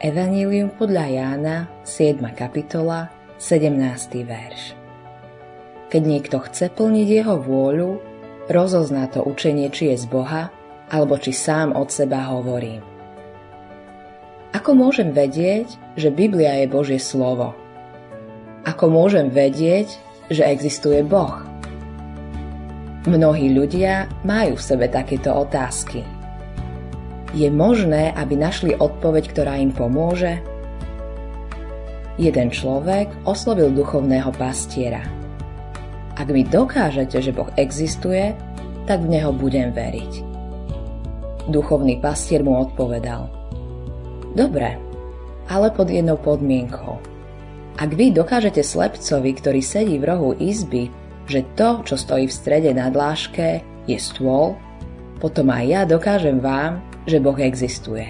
Evanjelium podľa Jána, 7. kapitola, 17. verš. Keď niekto chce plniť jeho vôľu, rozozná to učenie, či je z Boha, alebo či sám od seba hovorím. Ako môžem vedieť, že Biblia je Božie slovo? Ako môžem vedieť, že existuje Boh? Mnohí ľudia majú v sebe takéto otázky. Je možné, aby našli odpoveď, ktorá im pomôže? Jeden človek oslovil duchovného pastiera. Ak mi dokážete, že Boh existuje, tak v Neho budem veriť. Duchovný pastier mu odpovedal: Dobre, ale pod jednou podmienkou. Ak vy dokážete slepcovi, ktorý sedí v rohu izby, že to, čo stojí v strede na dláške, je stôl, potom aj ja dokážem vám, že Boh existuje.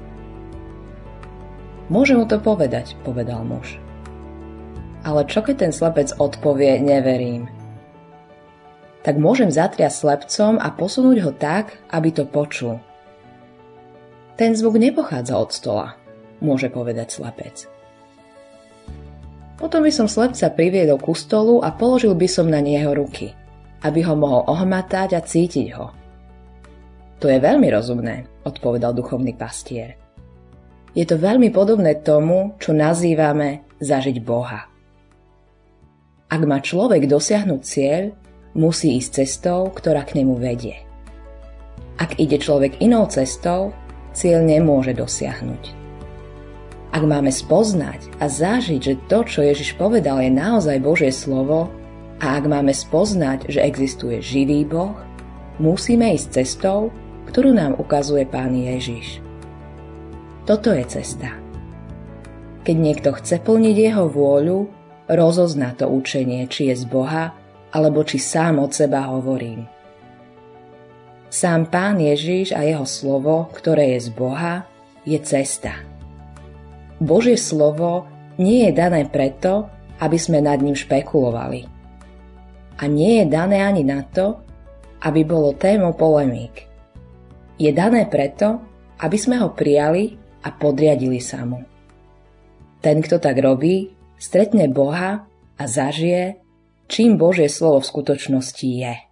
Môžem mu to povedať, povedal muž. Ale čo keď ten slepec odpovie, neverím? Tak môžem zatriasť slepcom a posunúť ho tak, aby to počul. Ten zvuk nepochádza od stola, môže povedať slepec. Potom by som slepca priviedol ku stolu a položil by som na neho ruky, aby ho mohol ohmatať a cítiť ho. To je veľmi rozumné, odpovedal duchovný pastier. Je to veľmi podobné tomu, čo nazývame zažiť Boha. Ak má človek dosiahnuť cieľ, musí ísť cestou, ktorá k nemu vedie. Ak ide človek inou cestou, cieľ nemôže dosiahnuť. Ak máme spoznať a zažiť, že to, čo Ježiš povedal, je naozaj Božie slovo, a ak máme spoznať, že existuje živý Boh, musíme ísť cestou, ktorú nám ukazuje Pán Ježiš. Toto je cesta. Keď niekto chce plniť jeho vôľu, rozozná to učenie, či je z Boha, alebo či sám od seba hovorím. Sám Pán Ježiš a jeho slovo, ktoré je z Boha, je cesta. Božie slovo nie je dané preto, aby sme nad ním špekulovali. A nie je dané ani na to, aby bolo témou polemík. Je dané preto, aby sme ho prijali a podriadili sa mu. Ten, kto tak robí, stretne Boha a zažije, čím Božie slovo v skutočnosti je.